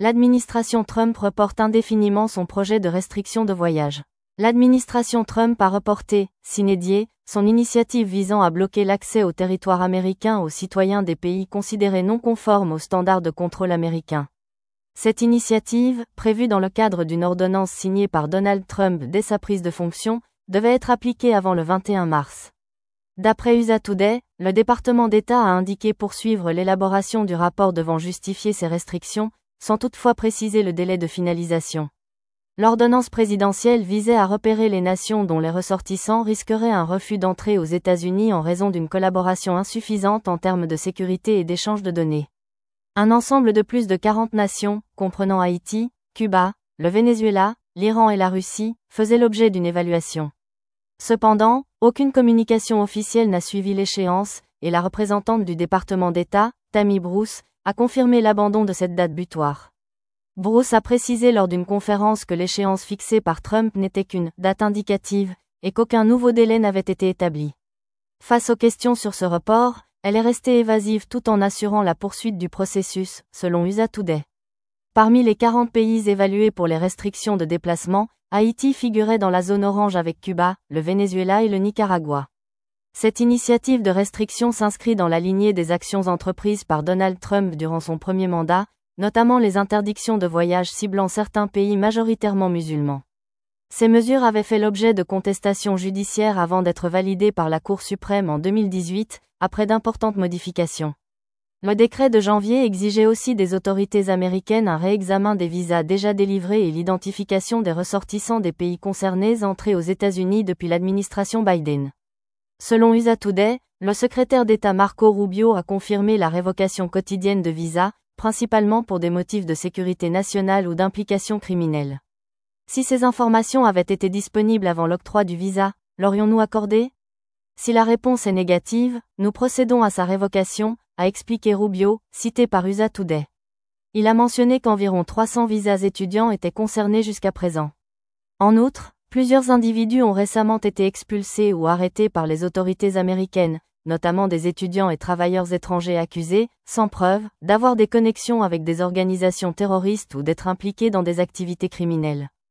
L'administration Trump reporte indéfiniment son projet de restriction de voyage. L'administration Trump a reporté, sine die, son initiative visant à bloquer l'accès au territoire américain aux citoyens des pays considérés non conformes aux standards de contrôle américains. Cette initiative, prévue dans le cadre d'une ordonnance signée par Donald Trump dès sa prise de fonction, devait être appliquée avant le 21 mars. D'après USA Today, le département d'État a indiqué poursuivre l'élaboration du rapport devant justifier ces restrictions, sans toutefois préciser le délai de finalisation. L'ordonnance présidentielle visait à repérer les nations dont les ressortissants risqueraient un refus d'entrée aux États-Unis en raison d'une collaboration insuffisante en termes de sécurité et d'échange de données. Un ensemble de plus de 40 nations, comprenant Haïti, Cuba, le Venezuela, l'Iran et la Russie, faisait l'objet d'une évaluation. Cependant, aucune communication officielle n'a suivi l'échéance, et la représentante du département d'État, Tammy Bruce, a confirmé l'abandon de cette date butoir. Bruce a précisé lors d'une conférence que l'échéance fixée par Trump n'était qu'une « date indicative » et qu'aucun nouveau délai n'avait été établi. Face aux questions sur ce report, elle est restée évasive tout en assurant la poursuite du processus, selon USA Today. Parmi les 40 pays évalués pour les restrictions de déplacement, Haïti figurait dans la zone orange avec Cuba, le Venezuela et le Nicaragua. Cette initiative de restriction s'inscrit dans la lignée des actions entreprises par Donald Trump durant son premier mandat, notamment les interdictions de voyage ciblant certains pays majoritairement musulmans. Ces mesures avaient fait l'objet de contestations judiciaires avant d'être validées par la Cour suprême en 2018, après d'importantes modifications. Le décret de janvier exigeait aussi des autorités américaines un réexamen des visas déjà délivrés et l'identification des ressortissants des pays concernés entrés aux États-Unis depuis l'administration Biden. Selon USA Today, le secrétaire d'État Marco Rubio a confirmé la révocation quotidienne de visas, principalement pour des motifs de sécurité nationale ou d'implication criminelle. Si ces informations avaient été disponibles avant l'octroi du visa, l'aurions-nous accordé ? Si la réponse est négative, nous procédons à sa révocation, a expliqué Rubio, cité par USA Today. Il a mentionné qu'environ 300 visas étudiants étaient concernés jusqu'à présent. En outre, plusieurs individus ont récemment été expulsés ou arrêtés par les autorités américaines, notamment des étudiants et travailleurs étrangers accusés, sans preuve, d'avoir des connexions avec des organisations terroristes ou d'être impliqués dans des activités criminelles.